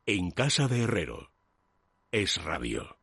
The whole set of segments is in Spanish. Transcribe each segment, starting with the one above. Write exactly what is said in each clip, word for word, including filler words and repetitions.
En casa de Herrero. Es Radio.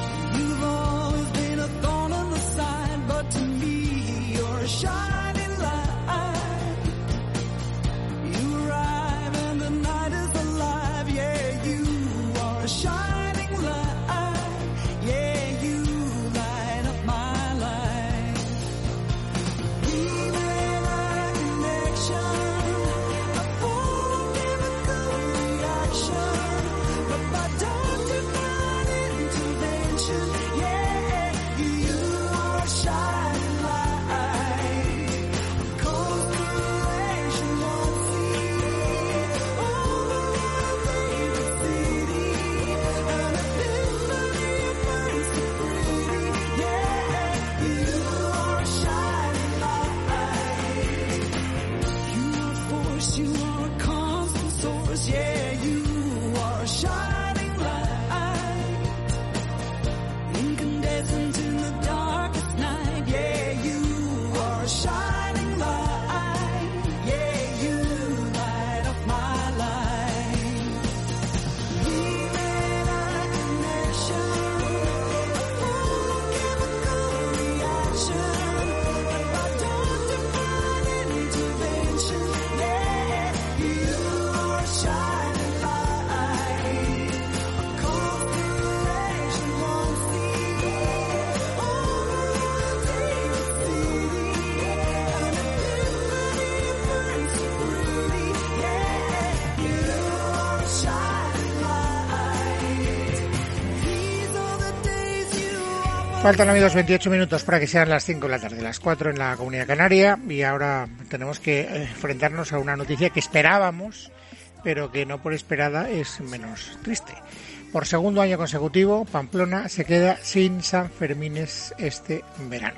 Faltan, amigos, veintiocho minutos para que sean las cinco de la tarde, las cuatro en la Comunidad Canaria, y ahora tenemos que enfrentarnos a una noticia que esperábamos, pero que no por esperada es menos triste. Por segundo año consecutivo, Pamplona se queda sin Sanfermines este verano.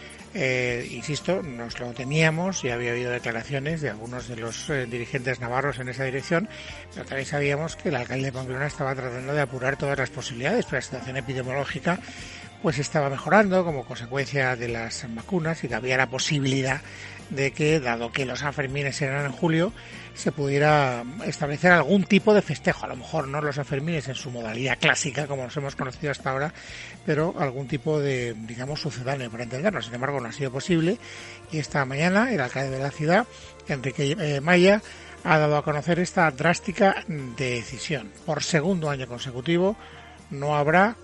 Eh, insisto, nos lo temíamos, ya había habido declaraciones de algunos de los eh, dirigentes navarros en esa dirección, pero también sabíamos que el alcalde de Pamplona estaba tratando de apurar todas las posibilidades, pero la situación epidemiológica pues estaba mejorando como consecuencia de las vacunas y que había la posibilidad de que, dado que los Sanfermines eran en julio, se pudiera establecer algún tipo de festejo, a lo mejor no los Sanfermines en su modalidad clásica como los hemos conocido hasta ahora, pero algún tipo de, digamos, sucedáneo para entendernos. Sin embargo, no ha sido posible, y esta mañana el alcalde de la ciudad, Enrique eh, Maya, ha dado a conocer esta drástica decisión. Por segundo año consecutivo no habrá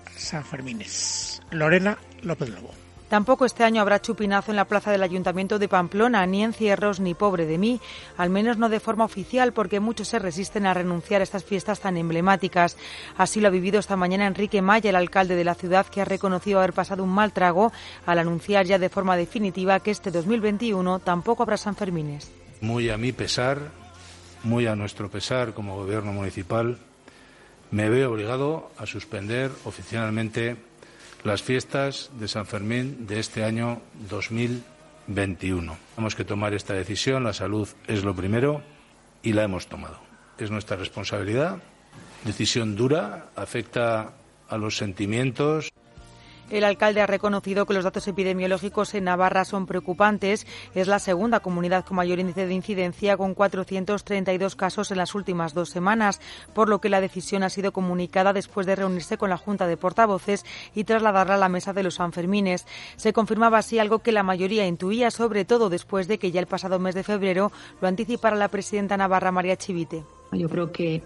Sanfermines. Lorena López Lobo. Tampoco este año habrá chupinazo en la plaza del Ayuntamiento de Pamplona, ni encierros, ni pobre de mí, al menos no de forma oficial, porque muchos se resisten a renunciar a estas fiestas tan emblemáticas. Así lo ha vivido esta mañana Enrique Maya, el alcalde de la ciudad, que ha reconocido haber pasado un mal trago al anunciar ya de forma definitiva que este dos mil veintiuno tampoco habrá Sanfermines. Muy a mi pesar, muy a nuestro pesar como gobierno municipal, me veo obligado a suspender oficialmente las fiestas de San Fermín de este año dos mil veintiuno. Tenemos que tomar esta decisión, la salud es lo primero y la hemos tomado. Es nuestra responsabilidad, decisión dura, afecta a los sentimientos. El alcalde ha reconocido que los datos epidemiológicos en Navarra son preocupantes. Es la segunda comunidad con mayor índice de incidencia, con cuatrocientos treinta y dos casos en las últimas dos semanas, por lo que la decisión ha sido comunicada después de reunirse con la Junta de Portavoces y trasladarla a la mesa de los Sanfermines. Se confirmaba así algo que la mayoría intuía, sobre todo después de que ya el pasado mes de febrero lo anticipara la presidenta navarra, María Chivite. Yo creo que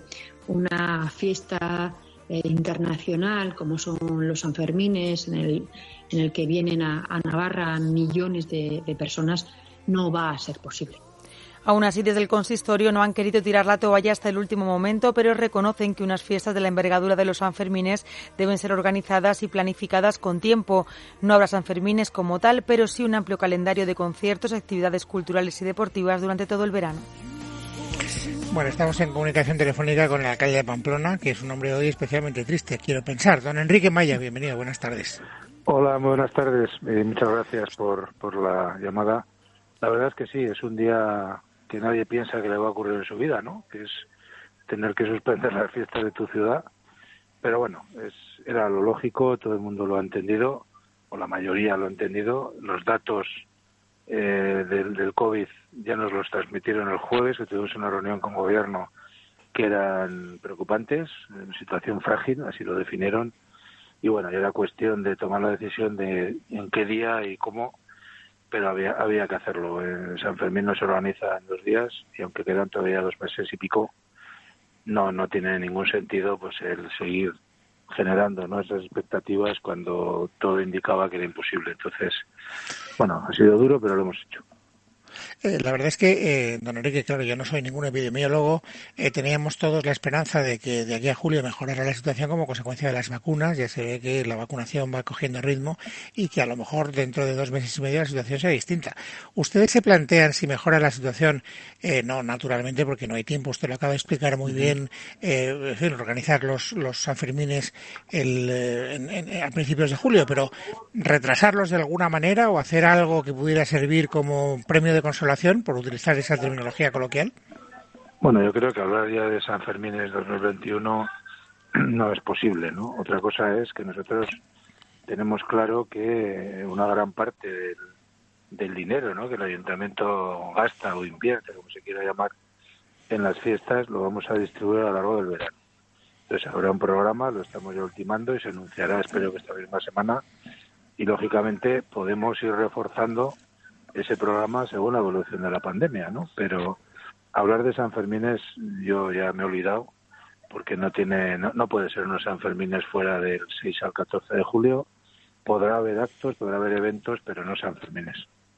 una fiesta Eh, internacional como son los Sanfermines, en el, en el que vienen a, a Navarra millones de, de personas, no va a ser posible. Aún así, desde el consistorio no han querido tirar la toalla hasta el último momento, pero reconocen que unas fiestas de la envergadura de los Sanfermines deben ser organizadas y planificadas con tiempo. No habrá Sanfermines como tal, pero sí un amplio calendario de conciertos, actividades culturales y deportivas durante todo el verano. Bueno, estamos en comunicación telefónica con el alcalde de Pamplona, que es un hombre hoy especialmente triste, quiero pensar. Don Enrique Maya, bienvenido, buenas tardes. Hola, muy buenas tardes. Eh, muchas gracias por, por la llamada. La verdad es que sí, es un día que nadie piensa que le va a ocurrir en su vida, ¿no? Que es tener que suspender las fiestas de tu ciudad. Pero bueno, es era lo lógico, todo el mundo lo ha entendido, o la mayoría lo ha entendido. Los datos Eh, del, del COVID ya nos los transmitieron el jueves, que tuvimos una reunión con gobierno que eran preocupantes, en situación frágil, así lo definieron, y bueno, ya era cuestión de tomar la decisión de en qué día y cómo, pero había había que hacerlo. En San Fermín no se organiza en dos días, y aunque quedan todavía dos meses y pico, no no tiene ningún sentido pues el seguir generando, ¿no?, esas expectativas cuando todo indicaba que era imposible. Entonces, bueno, ha sido duro, pero lo hemos hecho. Eh, la verdad es que, eh, don Enrique, claro, yo no soy ningún epidemiólogo, eh, teníamos todos la esperanza de que de aquí a julio mejorara la situación como consecuencia de las vacunas. Ya se ve que la vacunación va cogiendo ritmo y que a lo mejor dentro de dos meses y medio la situación sea distinta. ¿Ustedes se plantean si mejora la situación? Eh, no, naturalmente, porque no hay tiempo, usted lo acaba de explicar muy uh-huh. bien, eh, en fin, organizar los, los Sanfermines el, en, en, a principios de julio, pero retrasarlos de alguna manera o hacer algo que pudiera servir como premio de consolación, por utilizar esa terminología coloquial. Bueno, yo creo que hablar ya de San Fermín en dos mil veintiuno no es posible, ¿no? Otra cosa es que nosotros tenemos claro que una gran parte del, del dinero, ¿no?, que el ayuntamiento gasta o invierte, como se quiera llamar, en las fiestas, lo vamos a distribuir a lo largo del verano. Entonces habrá un programa, lo estamos ya ultimando y se anunciará, espero que esta misma semana, y lógicamente podemos ir reforzando ese programa según la evolución de la pandemia, ¿no? Pero hablar de Sanfermines yo ya me he olvidado, porque no tiene, no, no puede ser unos Sanfermines fuera del seis al catorce de julio. Podrá haber actos, podrá haber eventos, pero no Sanfermines.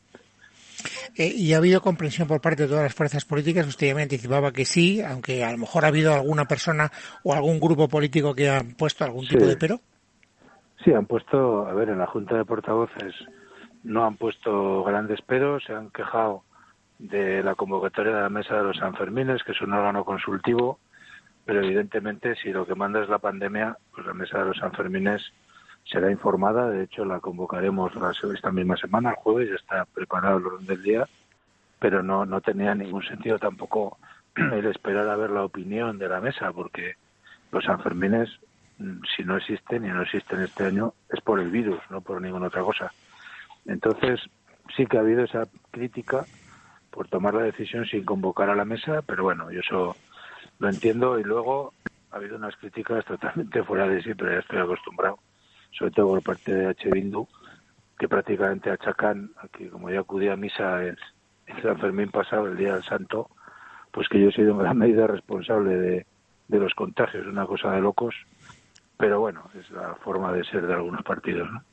Eh, ¿Y ha habido comprensión por parte de todas las fuerzas políticas? Usted ya me anticipaba que sí, aunque a lo mejor ha habido alguna persona o algún grupo político que ha puesto algún tipo sí. de pero. Sí, han puesto, a ver, en la Junta de Portavoces no han puesto grandes peros, se han quejado de la convocatoria de la Mesa de los Sanfermines, que es un órgano consultivo, pero evidentemente si lo que manda es la pandemia, pues la Mesa de los Sanfermines será informada. De hecho, la convocaremos esta misma semana, el jueves, ya está preparado el orden del día, pero no, no tenía ningún sentido tampoco el esperar a ver la opinión de la Mesa, porque los Sanfermines, si no existen y no existen este año, es por el virus, no por ninguna otra cosa. Entonces, sí que ha habido esa crítica por tomar la decisión sin convocar a la mesa, pero bueno, yo eso lo entiendo. Y luego ha habido unas críticas totalmente fuera de sí, pero ya estoy acostumbrado, sobre todo por parte de H. Bildu, que prácticamente achacan a que, como yo acudí a misa en, en San Fermín pasado, el Día del Santo, pues que yo he sido en gran medida responsable de, de los contagios, una cosa de locos, pero bueno, es la forma de ser de algunos partidos, ¿no?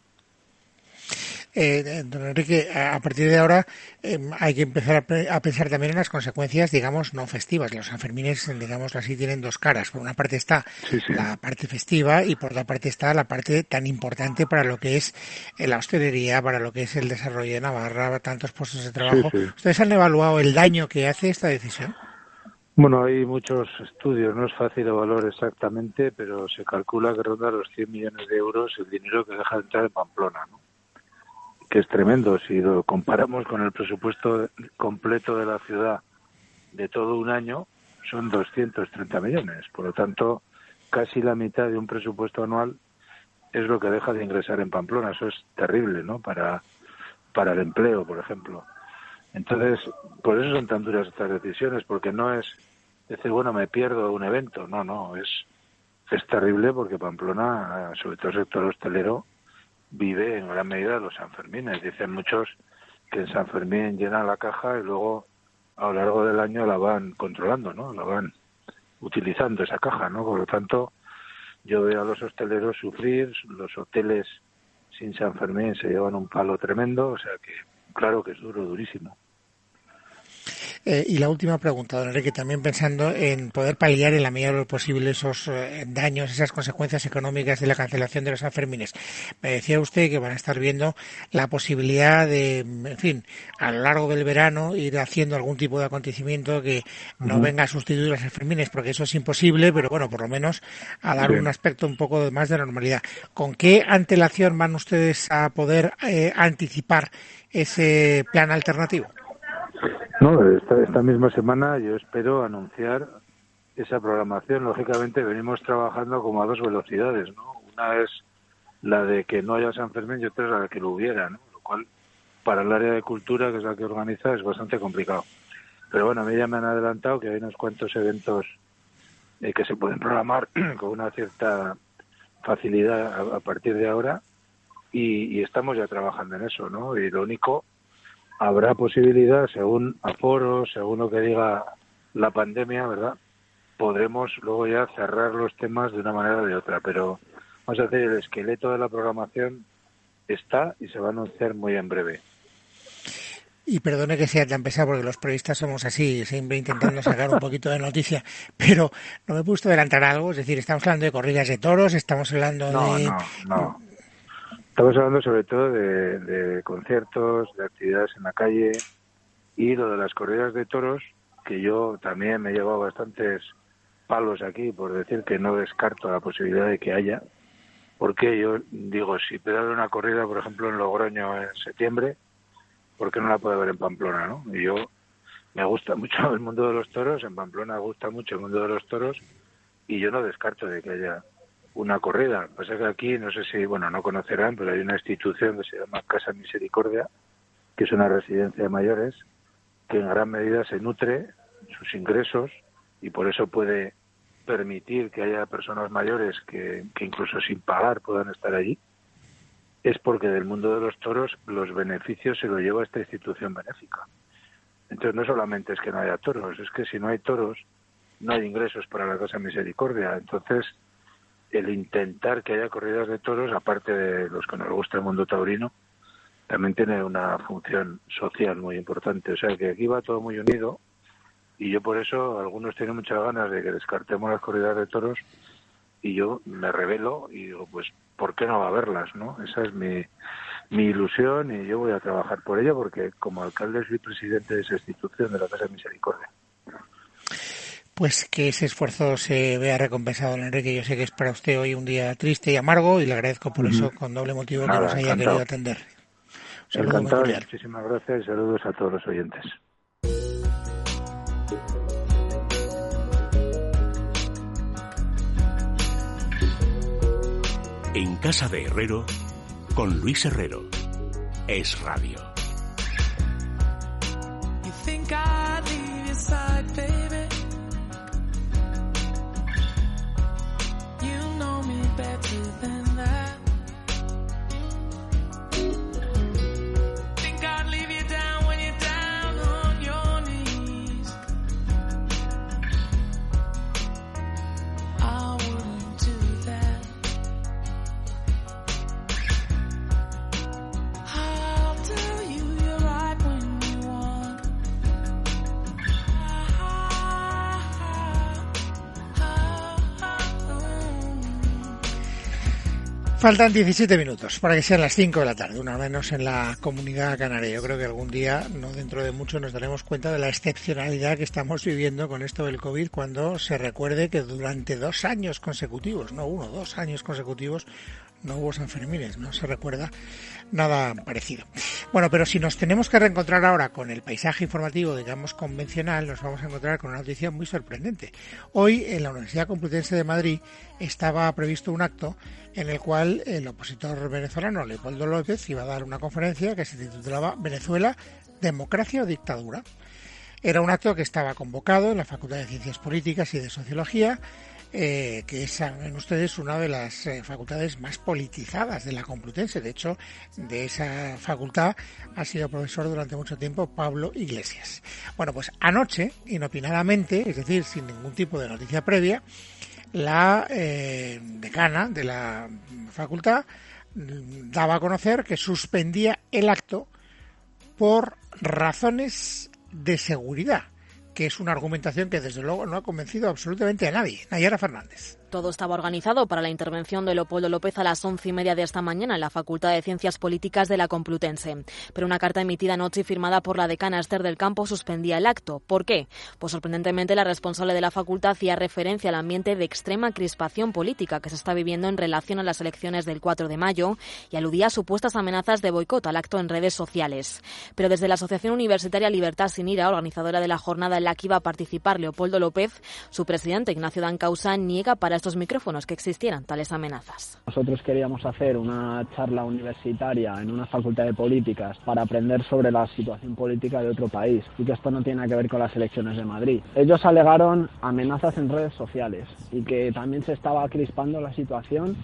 Eh, don Enrique, a partir de ahora eh, hay que empezar a, pe- a pensar también en las consecuencias, digamos, no festivas. Los Sanfermines, digamos así, tienen dos caras. Por una parte está sí, sí. la parte festiva y por otra parte está la parte tan importante para lo que es la hostelería, para lo que es el desarrollo de Navarra, tantos puestos de trabajo. Sí, sí. ¿Ustedes han evaluado el daño que hace esta decisión? Bueno, hay muchos estudios, no es fácil evaluar exactamente, pero se calcula que ronda los cien millones de euros el dinero que deja de entrar en Pamplona, ¿no? Que es tremendo. Si lo comparamos con el presupuesto completo de la ciudad de todo un año, son doscientos treinta millones. Por lo tanto, casi la mitad de un presupuesto anual es lo que deja de ingresar en Pamplona. Eso es terrible, ¿no? Para, para el empleo, por ejemplo. Entonces, por eso son tan duras estas decisiones, porque no es decir, bueno, me pierdo un evento. No, no, es, es terrible porque Pamplona, sobre todo el sector hostelero, vive en gran medida de los Sanfermines. Dicen muchos que en San Fermín llenan la caja y luego a lo largo del año la van controlando, ¿no? La van utilizando esa caja, ¿no? Por lo tanto, yo veo a los hosteleros sufrir, los hoteles sin San Fermín se llevan un palo tremendo, o sea que claro que es duro, durísimo. Eh, y la última pregunta, don Enrique, también pensando en poder paliar en la medida de lo posible esos eh, daños, esas consecuencias económicas de la cancelación de los Sanfermines. Me decía usted que van a estar viendo la posibilidad de, en fin, a lo largo del verano ir haciendo algún tipo de acontecimiento que no uh-huh. venga a sustituir los Sanfermines, porque eso es imposible, pero bueno, por lo menos a dar sí. un aspecto un poco más de normalidad. ¿Con qué antelación van ustedes a poder eh, anticipar ese plan alternativo? No, esta, esta misma semana yo espero anunciar esa programación. Lógicamente venimos trabajando como a dos velocidades, ¿no? Una es la de que no haya San Fermín y otra es la de que lo hubiera, ¿no? Lo cual para el área de cultura, que es la que organiza, es bastante complicado. Pero bueno, a mí ya me han adelantado que hay unos cuantos eventos eh, que se pueden programar con una cierta facilidad a, a partir de ahora y, y estamos ya trabajando en eso, ¿no? Y lo único, habrá posibilidad, según aforos, según lo que diga la pandemia, ¿verdad? Podremos luego ya cerrar los temas de una manera o de otra, pero vamos a hacer el esqueleto de la programación está y se va a anunciar muy en breve. Y perdone que sea tan pesado porque los periodistas somos así, siempre intentando sacar un poquito de noticia, pero no me puedo adelantar algo, es decir, estamos hablando de corridas de toros, estamos hablando no, de... No, no, estamos hablando sobre todo de, de conciertos, de actividades en la calle y lo de las corridas de toros, que yo también me he llevado bastantes palos aquí por decir que no descarto la posibilidad de que haya, porque yo digo, si puede haber una corrida, por ejemplo, en Logroño en septiembre, ¿por qué no la puede haber en Pamplona, no? Y yo, me gusta mucho el mundo de los toros, en Pamplona me gusta mucho el mundo de los toros, y yo no descarto de que haya una corrida. Pasa que aquí, no sé si, bueno, no conocerán, pero hay una institución que se llama Casa Misericordia, que es una residencia de mayores, que en gran medida se nutre sus ingresos, y por eso puede permitir que haya personas mayores que, que incluso sin pagar puedan estar allí. Es porque del mundo de los toros los beneficios se los lleva esta institución benéfica. Entonces no solamente es que no haya toros, es que si no hay toros no hay ingresos para la Casa Misericordia. Entonces el intentar que haya corridas de toros, aparte de los que nos gusta el mundo taurino, también tiene una función social muy importante. O sea que aquí va todo muy unido y yo por eso, algunos tienen muchas ganas de que descartemos las corridas de toros y yo me rebelo y digo, pues, ¿por qué no va a haberlas, no? Esa es mi, mi ilusión y yo voy a trabajar por ella porque como alcalde soy presidente de esa institución, de la Casa Misericordia. Pues que ese esfuerzo se vea recompensado, don Enrique. Yo sé que es para usted hoy un día triste y amargo y le agradezco por eso, con doble motivo, Nada, que nos haya encantado. querido atender. Un saludo muy cordial. Muchísimas gracias y saludos a todos los oyentes. En Casa de Herrero, con Luis Herrero. Es Radio. Faltan diecisiete minutos para que sean las cinco de la tarde, una menos en la Comunidad Canaria. Yo creo que algún día, no dentro de mucho, nos daremos cuenta de la excepcionalidad que estamos viviendo con esto del COVID cuando se recuerde que durante dos años consecutivos, no uno, dos años consecutivos, no hubo Sanfermines, no se recuerda nada parecido. Bueno, pero si nos tenemos que reencontrar ahora con el paisaje informativo, digamos, convencional, nos vamos a encontrar con una noticia muy sorprendente. Hoy, en la Universidad Complutense de Madrid, estaba previsto un acto en el cual el opositor venezolano Leopoldo López iba a dar una conferencia que se titulaba Venezuela, democracia o dictadura. Era un acto que estaba convocado en la Facultad de Ciencias Políticas y de Sociología, Eh, que es, saben ustedes, una de las eh, facultades más politizadas de la Complutense. De hecho, de esa facultad ha sido profesor durante mucho tiempo Pablo Iglesias. Bueno, pues anoche, inopinadamente, es decir, sin ningún tipo de noticia previa, la eh, decana de la facultad daba a conocer que suspendía el acto por razones de seguridad, que es una argumentación que desde luego no ha convencido absolutamente a nadie. Nayara Fernández. Todo estaba organizado para la intervención de Leopoldo López a las once y media de esta mañana en la Facultad de Ciencias Políticas de la Complutense. Pero una carta emitida anoche y firmada por la decana Esther del Campo suspendía el acto. ¿Por qué? Pues sorprendentemente la responsable de la facultad hacía referencia al ambiente de extrema crispación política que se está viviendo en relación a las elecciones del cuatro de mayo y aludía a supuestas amenazas de boicot al acto en redes sociales. Pero desde la Asociación Universitaria Libertad Sin Ira, organizadora de la jornada en la que iba a participar Leopoldo López, su presidente Ignacio Dancausa niega para estos micrófonos que existieran tales amenazas. Nosotros queríamos hacer una charla universitaria en una facultad de políticas para aprender sobre la situación política de otro país y que esto no tiene nada que ver con las elecciones de Madrid. Ellos alegaron amenazas en redes sociales y que también se estaba crispando la situación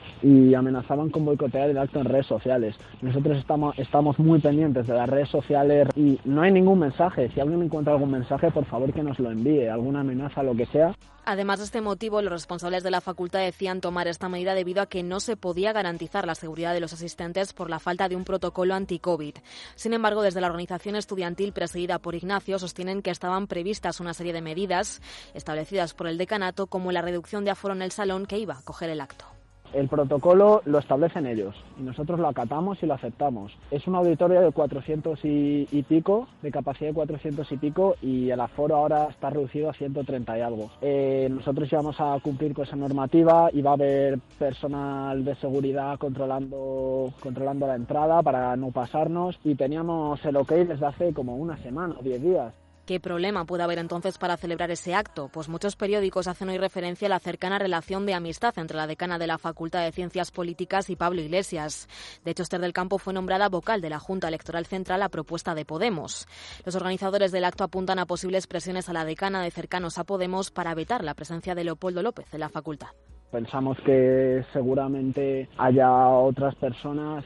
y amenazaban con boicotear el acto en redes sociales. Nosotros estamos, estamos muy pendientes de las redes sociales y no hay ningún mensaje. Si alguien encuentra algún mensaje, por favor que nos lo envíe, alguna amenaza, lo que sea. Además de este motivo, los responsables de la facultad decían tomar esta medida debido a que no se podía garantizar la seguridad de los asistentes por la falta de un protocolo anti-COVID. Sin embargo, desde la organización estudiantil presidida por Ignacio sostienen que estaban previstas una serie de medidas establecidas por el decanato, como la reducción de aforo en el salón que iba a acoger el acto. El protocolo lo establecen ellos y nosotros lo acatamos y lo aceptamos. Es un auditorio de cuatrocientos y, y pico, de capacidad de cuatrocientos y pico, y el aforo ahora está reducido a ciento treinta y algo. Eh, nosotros íbamos a cumplir con esa normativa y va a haber personal de seguridad controlando, controlando la entrada para no pasarnos, y teníamos el ok desde hace como una semana o diez días. ¿Qué problema puede haber entonces para celebrar ese acto? Pues muchos periódicos hacen hoy referencia a la cercana relación de amistad entre la decana de la Facultad de Ciencias Políticas y Pablo Iglesias. De hecho, Esther del Campo fue nombrada vocal de la Junta Electoral Central a propuesta de Podemos. Los organizadores del acto apuntan a posibles presiones a la decana de cercanos a Podemos para vetar la presencia de Leopoldo López en la facultad. Pensamos que seguramente haya otras personas,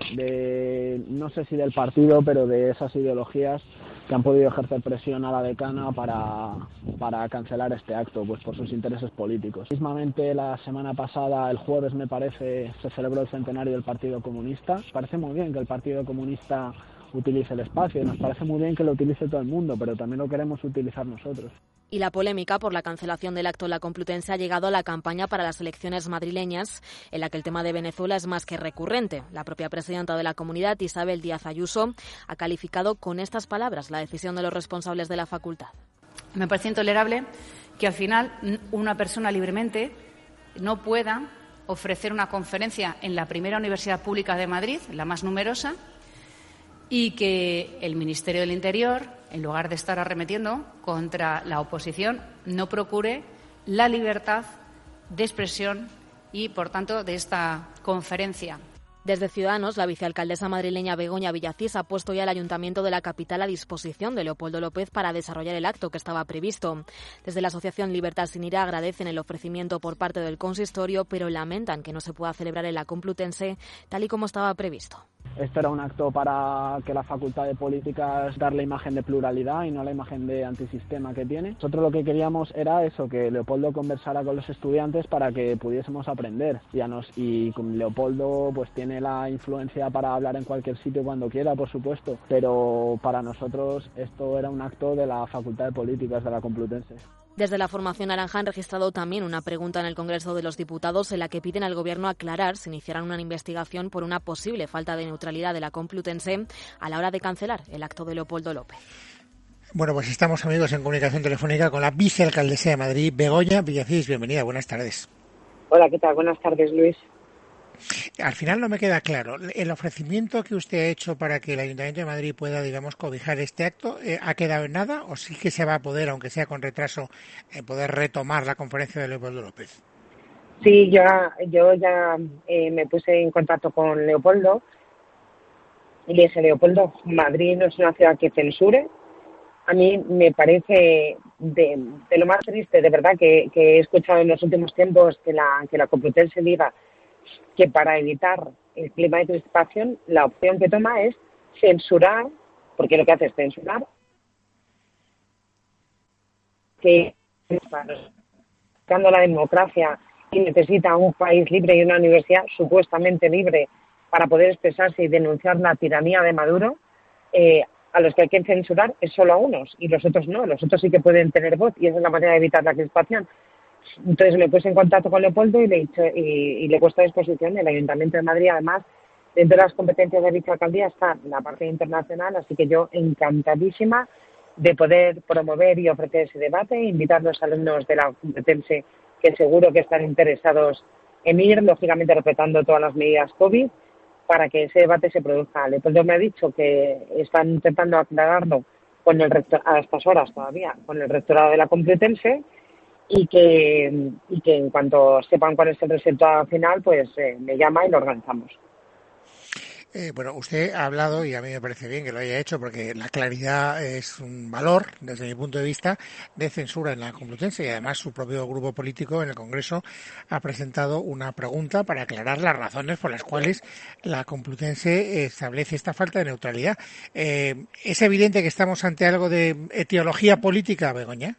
de no sé si del partido, pero de esas ideologías, que han podido ejercer presión a la decana para, para cancelar este acto, pues por sus intereses políticos. Mismamente la semana pasada, el jueves me parece, se celebró el centenario del Partido Comunista. Nos parece muy bien que el Partido Comunista utilice el espacio, nos parece muy bien que lo utilice todo el mundo, pero también lo queremos utilizar nosotros. Y la polémica por la cancelación del acto en la Complutense ha llegado a la campaña para las elecciones madrileñas, en la que el tema de Venezuela es más que recurrente. La propia presidenta de la comunidad, Isabel Díaz Ayuso, ha calificado con estas palabras la decisión de los responsables de la facultad. Me parece intolerable que al final una persona libremente no pueda ofrecer una conferencia en la primera universidad pública de Madrid, la más numerosa, y que el Ministerio del Interior, en lugar de estar arremetiendo contra la oposición, no procure la libertad de expresión y, por tanto, de esta conferencia. Desde Ciudadanos, la vicealcaldesa madrileña Begoña Villacís ha puesto ya el Ayuntamiento de la capital a disposición de Leopoldo López para desarrollar el acto que estaba previsto. Desde la Asociación Libertad Sin Ira agradecen el ofrecimiento por parte del consistorio, pero lamentan que no se pueda celebrar en la Complutense tal y como estaba previsto. Esto era un acto para que la Facultad de Políticas dar la imagen de pluralidad y no la imagen de antisistema que tiene. Nosotros lo que queríamos era eso, que Leopoldo conversara con los estudiantes para que pudiésemos aprender. Y, a nos, y con Leopoldo pues tiene la influencia para hablar en cualquier sitio cuando quiera, por supuesto, pero para nosotros esto era un acto de la Facultad de Políticas de la Complutense. Desde la formación naranja han registrado también una pregunta en el Congreso de los Diputados en la que piden al Gobierno aclarar si iniciarán una investigación por una posible falta de neutralidad de la Complutense a la hora de cancelar el acto de Leopoldo López. Bueno, pues estamos, amigos, en comunicación telefónica con la vicealcaldesa de Madrid, Begoña Villacís. Bienvenida, buenas tardes. Hola, ¿qué tal? Buenas tardes, Luis. Al final no me queda claro. ¿El ofrecimiento que usted ha hecho para que el Ayuntamiento de Madrid pueda, digamos, cobijar este acto, eh, ha quedado en nada o sí que se va a poder, aunque sea con retraso, eh, poder retomar la conferencia de Leopoldo López? Sí, yo, yo ya eh, me puse en contacto con Leopoldo y le dije, Leopoldo, Madrid no es una ciudad que censure. A mí me parece de, de lo más triste, de verdad, que, que he escuchado en los últimos tiempos que la, que la Complutense diga que para evitar el clima de crispación la opción que toma es censurar, porque lo que hace es censurar, que está buscando la democracia y necesita un país libre y una universidad supuestamente libre para poder expresarse y denunciar la tiranía de Maduro, eh, a los que hay que censurar es solo a unos y los otros no, los otros sí que pueden tener voz y esa es la manera de evitar la crispación. Entonces me puse en contacto con Leopoldo y le, he dicho, y, y le he puesto a disposición el Ayuntamiento de Madrid. Además, dentro de las competencias de dicha alcaldía está la parte internacional, así que yo encantadísima de poder promover y ofrecer ese debate e invitar a los alumnos de la Complutense que seguro que están interesados en ir, lógicamente respetando todas las medidas COVID, para que ese debate se produzca. Leopoldo me ha dicho que están intentando aclararlo con el rector, a estas horas todavía, con el rectorado de la Complutense, y que, y que en cuanto sepan cuál es el resultado final, pues eh, me llama y lo organizamos. Eh, bueno, usted ha hablado, y a mí me parece bien que lo haya hecho, porque la claridad es un valor, desde mi punto de vista, de censura en la Complutense, y además su propio grupo político en el Congreso ha presentado una pregunta para aclarar las razones por las cuales la Complutense establece esta falta de neutralidad. Eh, ¿Es evidente que estamos ante algo de etiología política, Begoña?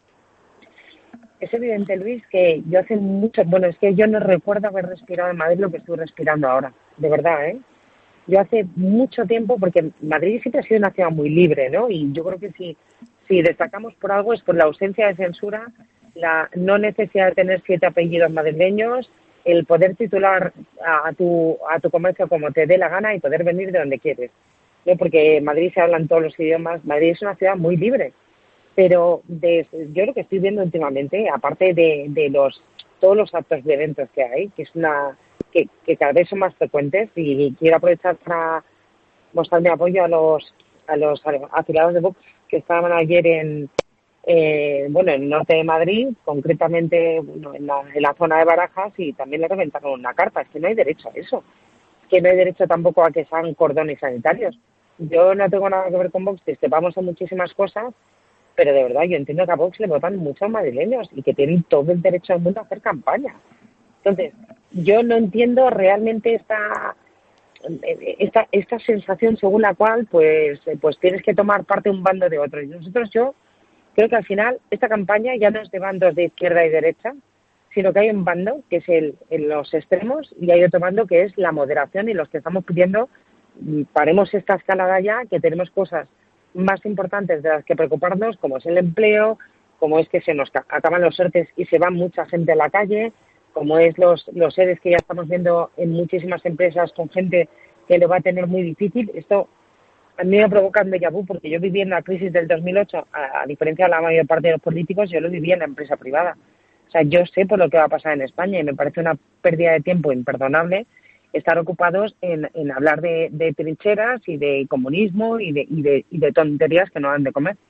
Es evidente, Luis, que yo hace mucho, bueno, es que yo no recuerdo haber respirado en Madrid lo que estoy respirando ahora, de verdad, ¿eh? Yo hace mucho tiempo, porque Madrid siempre ha sido una ciudad muy libre, ¿no? Y yo creo que si, si destacamos por algo es por la ausencia de censura, la no necesidad de tener siete apellidos madrileños, el poder titular a, a tu a tu comercio como te dé la gana y poder venir de donde quieres, ¿no? Porque en Madrid se hablan todos los idiomas, Madrid es una ciudad muy libre. Pero de, yo lo que estoy viendo últimamente, aparte de, de los todos los actos de eventos que hay, que es una que, que cada vez son más frecuentes, y quiero aprovechar para mostrar mi apoyo a los a los afiliados de Vox que estaban ayer en eh, bueno en el norte de Madrid, concretamente bueno, en, la, en la zona de Barajas, y también le reventaron una carta. Es que no hay derecho a eso, es que no hay derecho tampoco a que sean cordones sanitarios. Yo no tengo nada que ver con Vox, discrepamos en muchísimas cosas, pero de verdad yo entiendo que a Vox le votan muchos madrileños y que tienen todo el derecho del mundo a hacer campaña. Entonces, yo no entiendo realmente esta esta esta sensación según la cual pues pues tienes que tomar parte de un bando de otro. Y nosotros, yo creo que al final esta campaña ya no es de bandos de izquierda y derecha, sino que hay un bando que es el en los extremos, y hay otro bando que es la moderación, y los que estamos pidiendo paremos esta escalada ya, que tenemos cosas más importantes de las que preocuparnos, como es el empleo, como es que se nos acaban los ERTES y se va mucha gente a la calle, como es los los ERES que ya estamos viendo en muchísimas empresas con gente que lo va a tener muy difícil. Esto a mí me provoca un déjà vu, porque yo viví en la crisis del dos mil ocho, a, a diferencia de la mayor parte de los políticos, yo lo viví en la empresa privada. O sea, yo sé por lo que va a pasar en España, y me parece una pérdida de tiempo imperdonable estar ocupados en, en hablar de, de trincheras y de comunismo y de, y de y de tonterías que no dan de comer.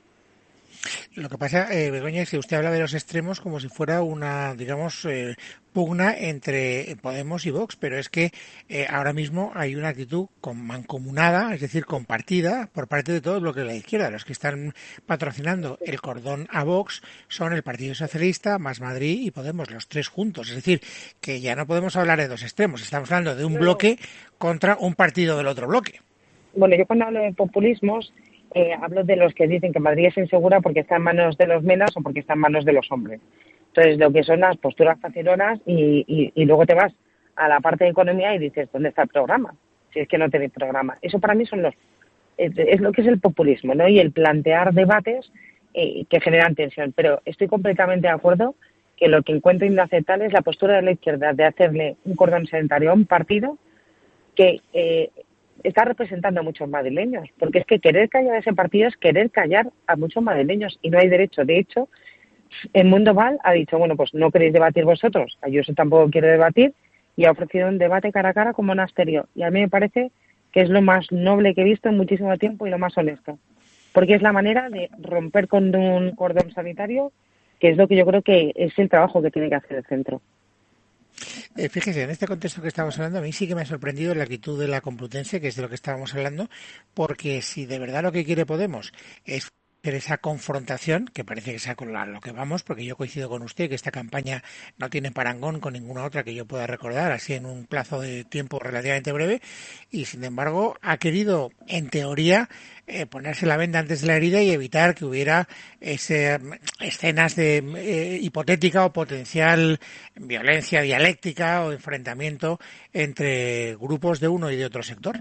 Lo que pasa, eh, Begoña, es que usted habla de los extremos como si fuera una, digamos, eh, pugna entre Podemos y Vox, pero es que eh, ahora mismo hay una actitud mancomunada, es decir, compartida por parte de todo el bloque de la izquierda. Los que están patrocinando el cordón a Vox son el Partido Socialista, Más Madrid y Podemos, los tres juntos. Es decir, que ya no podemos hablar de dos extremos, estamos hablando de un bloque contra un partido del otro bloque. Bueno, yo cuando hablo de populismos, Eh, hablo de los que dicen que Madrid es insegura porque está en manos de los menas o porque está en manos de los hombres. Entonces, lo que son las posturas facilonas, y, y, y luego te vas a la parte de economía y dices, ¿dónde está el programa? Si es que no tenéis programa. Eso para mí son los es, es lo que es el populismo, ¿no? Y el plantear debates eh, que generan tensión. Pero estoy completamente de acuerdo que lo que encuentro inaceptable es la postura de la izquierda de hacerle un cordón sanitario a un partido que eh, está representando a muchos madrileños, porque es que querer callar a ese partido es querer callar a muchos madrileños, y no hay derecho. De hecho, el Mundo Val ha dicho, bueno, pues no queréis debatir vosotros, Ayuso tampoco quiere debatir, y ha ofrecido un debate cara a cara con Monasterio, y a mí me parece que es lo más noble que he visto en muchísimo tiempo y lo más honesto, porque es la manera de romper con un cordón sanitario, que es lo que yo creo que es el trabajo que tiene que hacer el centro. Eh, fíjese, en este contexto que estamos hablando, a mí sí que me ha sorprendido la actitud de la Complutense, que es de lo que estábamos hablando, porque si de verdad lo que quiere Podemos es hacer esa confrontación, que parece que es a lo que vamos, porque yo coincido con usted que esta campaña no tiene parangón con ninguna otra que yo pueda recordar, así en un plazo de tiempo relativamente breve, y sin embargo ha querido, en teoría, eh, ponerse la venda antes de la herida y evitar que hubiera ese, escenas de eh, hipotética o potencial violencia dialéctica o enfrentamiento entre grupos de uno y de otro sector.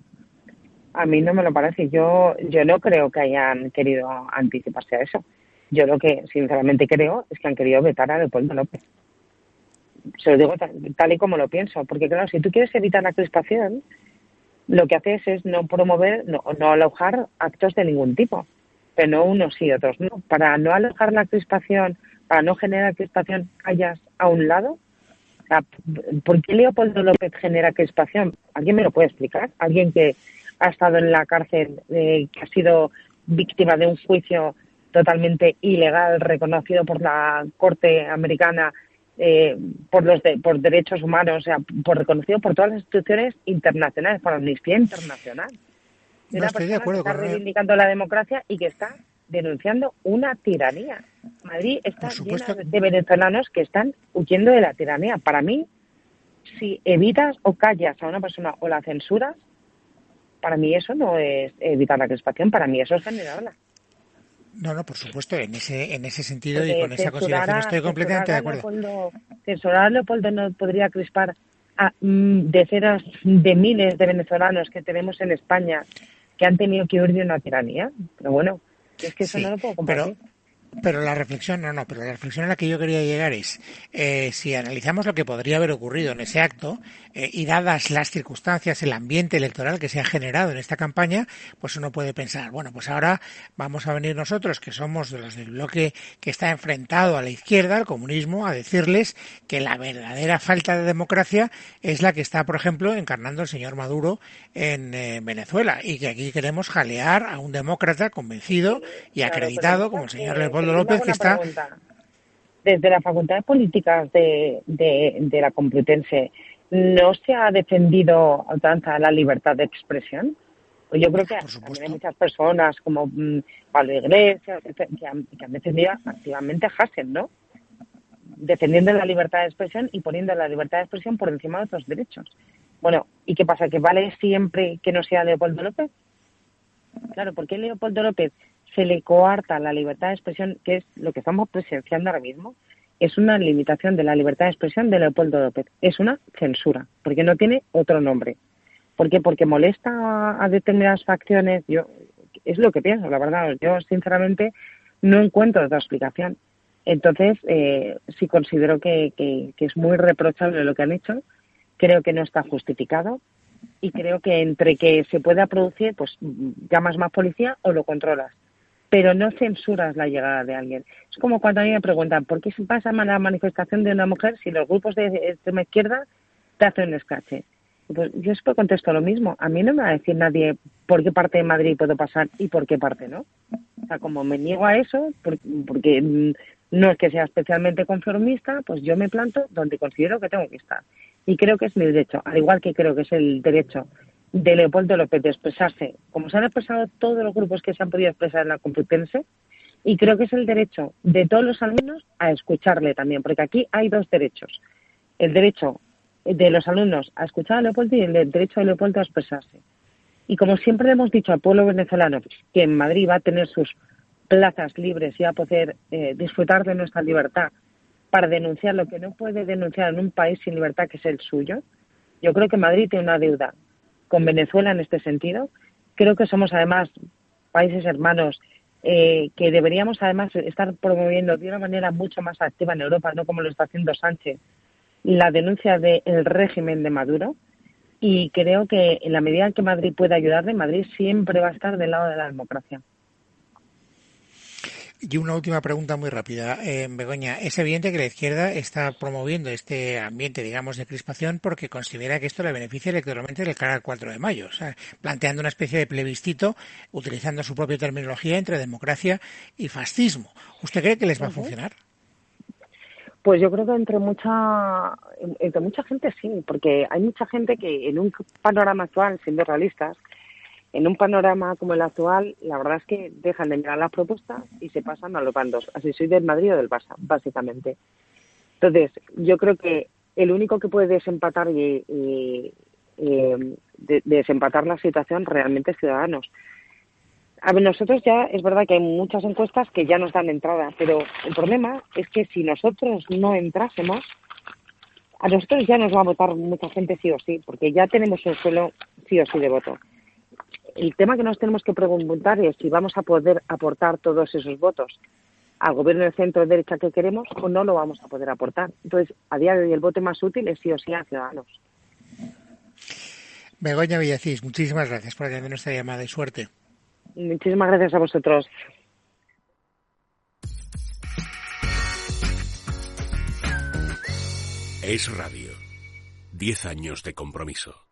A mí no me lo parece. Yo yo no creo que hayan querido anticiparse a eso. Yo lo que sinceramente creo es que han querido vetar a Leopoldo López. Se lo digo tal, tal y como lo pienso. Porque claro, si tú quieres evitar la crispación, lo que haces es no promover, no, no alojar actos de ningún tipo. Pero no unos y otros, ¿no? Para no alojar la crispación, para no generar crispación, callas a un lado. O sea, ¿por qué Leopoldo López genera crispación? ¿Alguien me lo puede explicar? ¿Alguien que ha estado en la cárcel, eh, que ha sido víctima de un juicio totalmente ilegal, reconocido por la Corte Americana, eh, por los de, por derechos humanos, o sea, por reconocido por todas las instituciones internacionales, por Amnistía Internacional. No estoy de acuerdo que está con reivindicando la democracia y que está denunciando una tiranía. Madrid está llena de venezolanos que están huyendo de la tiranía. Para mí, si evitas o callas a una persona o la censuras, para mí eso no es evitar la crispación, para mí eso es generarla. No, no, por supuesto, en ese en ese sentido Porque y con esa consideración estoy completamente de acuerdo. Leopoldo, censurar a Leopoldo no podría crispar a mm, decenas de miles de venezolanos que tenemos en España que han tenido que huir de una tiranía. Pero bueno, es que eso sí, no lo puedo compartir. Pero... Pero la reflexión, no, no, pero la reflexión a la que yo quería llegar es, eh, si analizamos lo que podría haber ocurrido en ese acto, eh, y dadas las circunstancias, el ambiente electoral que se ha generado en esta campaña, pues uno puede pensar, bueno, pues ahora vamos a venir nosotros, que somos de los del bloque que está enfrentado a la izquierda, al comunismo, a decirles que la verdadera falta de democracia es la que está, por ejemplo, encarnando el señor Maduro en eh, Venezuela, y que aquí queremos jalear a un demócrata convencido y claro, acreditado como el señor Leopoldo Leopoldo López, que está... Pregunta. Desde la Facultad de Políticas de, de, de la Complutense, ¿no se ha defendido a ultranza la libertad de expresión? Pues yo creo que también hay muchas personas como mmm, Pablo Iglesias que han, que han defendido activamente a Hasél, ¿no? Defendiendo la libertad de expresión y poniendo la libertad de expresión por encima de otros derechos. Bueno, ¿y qué pasa? ¿Que vale siempre que no sea Leopoldo López? Claro, ¿por qué Leopoldo López se le coarta la libertad de expresión, que es lo que estamos presenciando ahora mismo? Es una limitación de la libertad de expresión de Leopoldo López. Es una censura, porque no tiene otro nombre. ¿Por qué? Porque molesta a, a determinadas facciones. Yo es lo que pienso, la verdad. Yo, sinceramente, no encuentro otra explicación. Entonces, eh, sí considero que, que, que es muy reprochable lo que han hecho. Creo que no está justificado. Y creo que entre que se pueda producir, pues llamas más policía o lo controlas. Pero no censuras la llegada de alguien. Es como cuando a mí me preguntan, ¿por qué se pasa la manifestación de una mujer si los grupos de extrema izquierda te hacen un escrache? Pues yo siempre contesto lo mismo. A mí no me va a decir nadie por qué parte de Madrid puedo pasar y por qué parte no. O sea, como me niego a eso, porque no es que sea especialmente conformista, pues yo me planto donde considero que tengo que estar. Y creo que es mi derecho, al igual que creo que es el derecho de Leopoldo López de expresarse, como se han expresado todos los grupos que se han podido expresar en la Complutense, y creo que es el derecho de todos los alumnos a escucharle también, porque aquí hay dos derechos. El derecho de los alumnos a escuchar a Leopoldo y el derecho de Leopoldo a expresarse. Y como siempre le hemos dicho al pueblo venezolano que en Madrid va a tener sus plazas libres y va a poder eh, disfrutar de nuestra libertad para denunciar lo que no puede denunciar en un país sin libertad que es el suyo, yo creo que Madrid tiene una deuda con Venezuela en este sentido. Creo que somos además países hermanos eh, que deberíamos además estar promoviendo de una manera mucho más activa en Europa, no como lo está haciendo Sánchez, la denuncia del régimen de Maduro. Y creo que en la medida en que Madrid pueda ayudarle, Madrid siempre va a estar del lado de la democracia. Y una última pregunta muy rápida, eh, Begoña. Es evidente que la izquierda está promoviendo este ambiente, digamos, de crispación porque considera que esto le beneficia electoralmente del cara al cuatro de mayo, o sea, planteando una especie de plebiscito, utilizando su propia terminología entre democracia y fascismo. ¿Usted cree que les va a funcionar? Pues yo creo que entre mucha entre mucha gente sí, porque hay mucha gente que en un panorama actual, siendo realistas, en un panorama como el actual, la verdad es que dejan de mirar las propuestas y se pasan a los bandos. Así soy del Madrid o del Barça, básicamente. Entonces, yo creo que el único que puede desempatar y, y, y de, desempatar la situación realmente es Ciudadanos. A ver, nosotros ya, es verdad que hay muchas encuestas que ya nos dan entrada, pero el problema es que si nosotros no entrásemos, a nosotros ya nos va a votar mucha gente sí o sí, porque ya tenemos un suelo sí o sí de voto. El tema que nos tenemos que preguntar es si vamos a poder aportar todos esos votos al gobierno de centro-derecha que queremos o no lo vamos a poder aportar. Entonces, a día de hoy el voto más útil es sí o sí a Ciudadanos. Begoña Villacís, muchísimas gracias por atender nuestra llamada y suerte. Muchísimas gracias a vosotros. Es Radio. Diez años de compromiso.